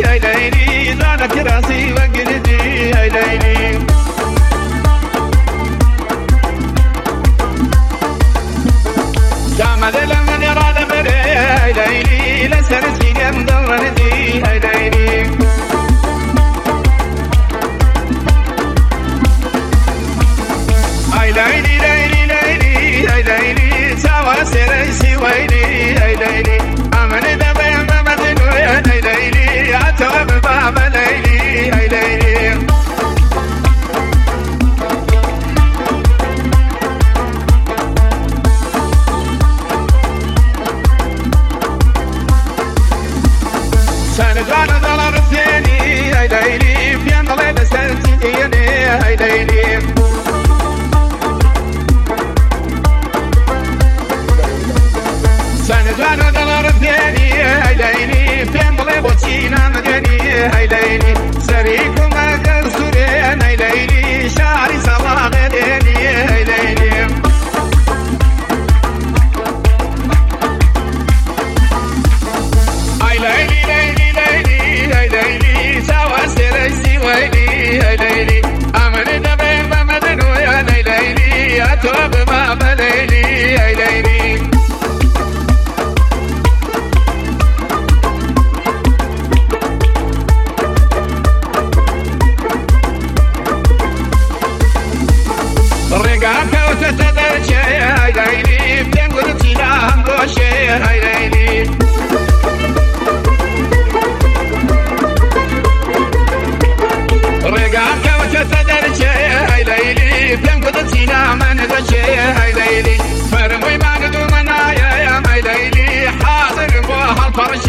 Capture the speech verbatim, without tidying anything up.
هاي ليلي زانك راسي وقلبي هاي ليلي جامد لمن يراد بري هاي ليلي لسر سيني مدورتي هاي ليلي هاي ليلي ليلي ليلي هاي ليلي سوا سريسي ويلي هاي ليلي امن دبي ممدن ويا هاي ليلي عتوب باب ليلي هاي ليلي سنجان دلار ثاني هاي ليلي في انضلي سنتيني هاي ليلي سنجان دلار ثاني هاي ليلي في انضلي بوتينا مدني هاي ليلي سريكم كسرين هاي ليلي شعري صلاة غديني هاي ليلي هاي ليلي ليلي ليلي هاي ليلي سوا سريسي ويلي هاي ليلي امن دبي ممدن ويا ليلي اتوب باب ليلي هاي ليلي رقاك وتتدرجي هاي ليلي بتنقل تينا همروشي هاي ليلي رقاك وتتدرجي هاي ليلي بتنقل تينا منقشي هاي ليلي فرمي ما قدو منايا يا هاي ليلي حاضر بوها الفرش